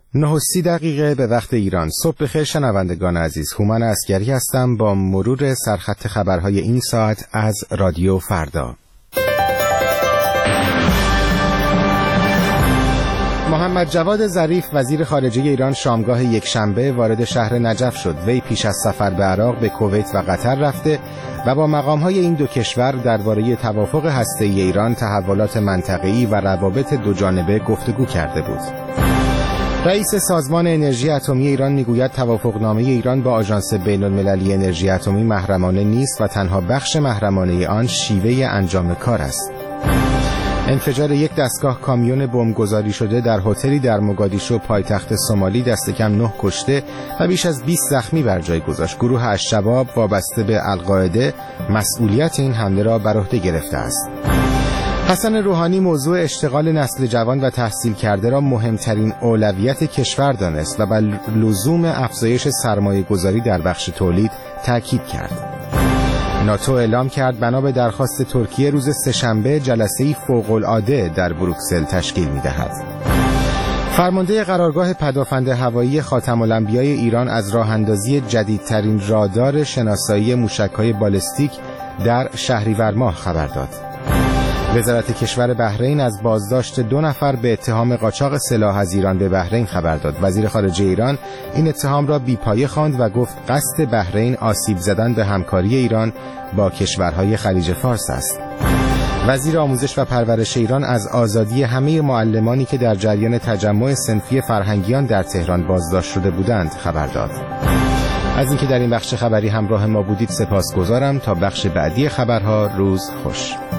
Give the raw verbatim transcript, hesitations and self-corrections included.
نه و سی دقیقه به وقت ایران. صبح بخیر شنوندگان عزیز، هومن عسگری هستم با مرور سرخط خبرهای این ساعت از رادیو فردا. محمد جواد ظریف وزیر خارجه ایران شامگاه یکشنبه وارد شهر نجف شد. وی پیش از سفر به عراق به کویت و قطر رفته و با مقام‌های این دو کشور درباره توافق هسته‌ای ایران، تحولات منطقه‌ای و روابط دوجانبه گفتگو کرده بود. رئیس سازمان انرژی اتمی ایران میگوید توافقنامه ایران با آژانس بین‌المللی انرژی اتمی محرمانه نیست و تنها بخش محرمانه آن شیوه انجام کار است. انفجار یک دستگاه کامیون بمبگذاری شده در هتلی در موگادیشو پایتخت سومالی دست کم نه کشته و بیش از بیست زخمی بر جای گذاشت. گروه الشباب وابسته به القاعده مسئولیت این حمله را بر عهده گرفته است. حسن روحانی موضوع اشتغال نسل جوان و تحصیل کرده را مهمترین اولویت کشور دانست و بر لزوم افزایش سرمایه گذاری در بخش تولید تاکید کرد. ناتو اعلام کرد بنا به درخواست ترکیه روز سه‌شنبه جلسه‌ای فوق‌العاده در بروکسل تشکیل می‌دهد. فرمانده قرارگاه پدافند هوایی خاتم الانبیای ایران از راه‌اندازی جدیدترین رادار شناسایی موشک‌های بالستیک در شهریور ماه خبر داد. وزارت کشور بحرین از بازداشت دو نفر به اتهام قاچاق سلاح از ایران به بحرین خبر داد. وزیر خارجه ایران این اتهام را بی‌پایه خواند و گفت قصد بحرین آسیب زدن به همکاری ایران با کشورهای خلیج فارس است. وزیر آموزش و پرورش ایران از آزادی همه معلمانی که در جریان تجمع صنفی فرهنگیان در تهران بازداشت شده بودند خبر داد. از اینکه در این بخش خبری همراه ما بودید سپاسگزارم. تا بخش بعدی خبرها روز خوش.